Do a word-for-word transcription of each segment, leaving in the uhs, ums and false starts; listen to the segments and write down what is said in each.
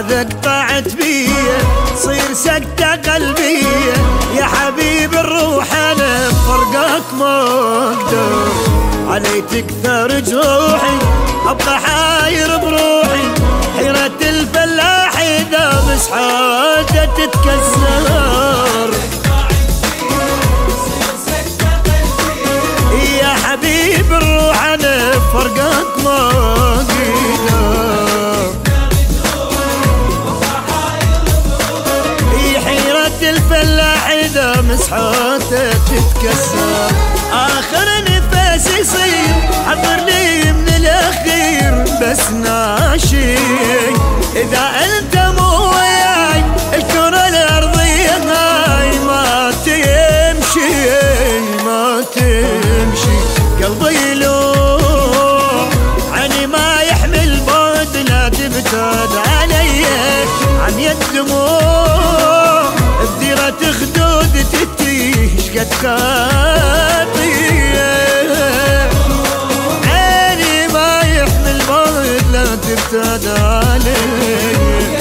هذا قطعت بيه صير سكتة قلبية يا حبيب الروح انا بفرقك ما اقدر علي تكثر جروحي ابقى حاير بروحي حيرة الفلاح اذا مسحاته تتكسر يا حبيب الروح انا بفرقك ما اقدر الفلاح اذا مسحاته تتكسر اخر نفس يصير حضر لي من الاخير بس ناشي اذا انت مو وياي الكرة الارضية هاي ما تمشي ما تمشي قلبي يلوح عني ما يحمل بعد لا تبتعد علي عن يد دموع بديرة خدود تتيه شقد خاطية عيني ما يحمل بعد لا تبتعد علي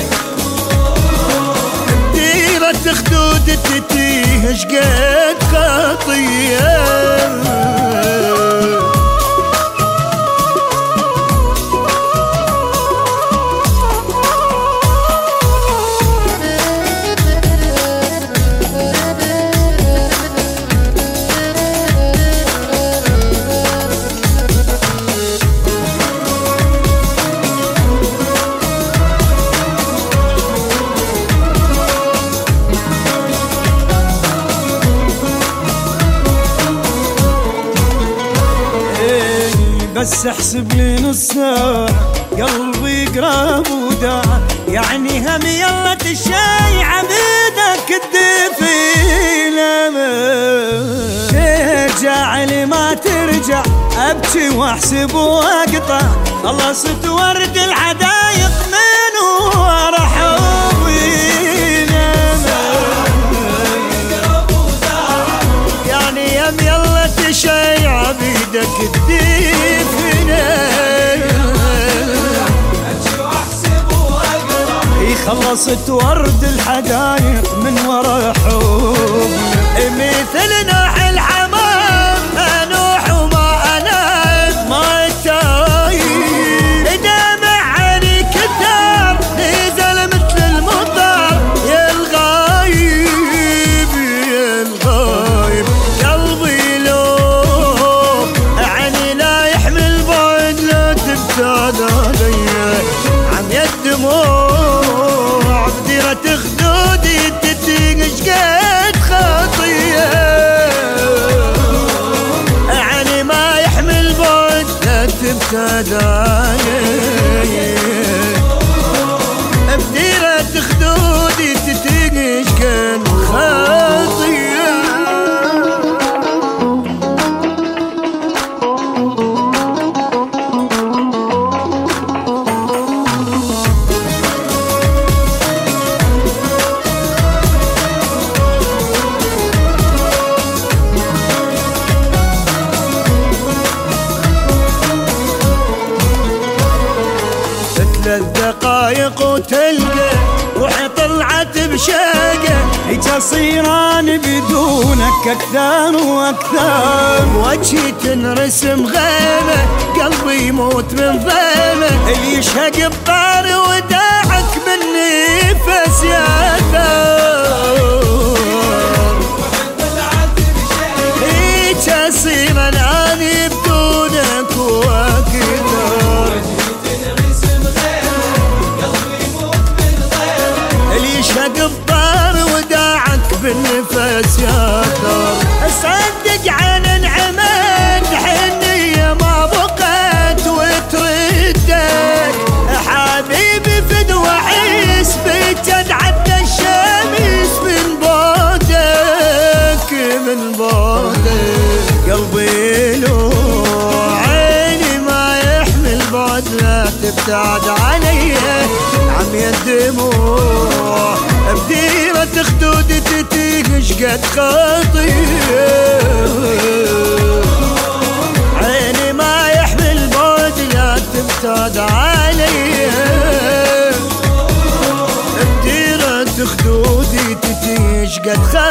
بديرة خدود تتيه شقد خاطية بس احسب لي نص ساعة قلبي قراب وداع يعني هم يلا تشاي عبيدك الدفينة ترجع لي ما ترجع ابكي واحسب واقطع خلصت ورد الحدايق من ورا حبينا يعني يم يلا تشاي عبيدك الدفينة خلصت ورد الحدايق من ورا حب مثل نوح الحمام انوح وما انام ما تايب دمع عيني كثر نزل مثل المطر يا الغايب يا الغايب قلبي لو عني لا يحمل بعد لا تبتعد علي عم يدمو خدودي تتنش قد خطية يعني ما يحمل بعد لا تبتعد علي بديرة خدودي تتنش قد خطية ثلاث دقايق وتلقى روحي طلعت بشاقة هيك صيران بدونك أكثر وأكثر وجهي تنرسم غيمة قلبي يموت من ضيمة اللي يشهق بطار وداعك من نفس يا ثار هيك صيران أنا بدونك وأكثر يشهق بطار وداعك بالنفس يا ثار اصدق عن انعمت حنية ما بقت وتردك حبيبي فدوى عيس بجد عدى الشمس من بعدك من بعدك قلبي له عيني ما يحمل بعد لا تبتعد علي عم يدموع بديرة خدود تتيه شقد خطية عيني ما يحمل بعد لا تبتعد علي قد خاف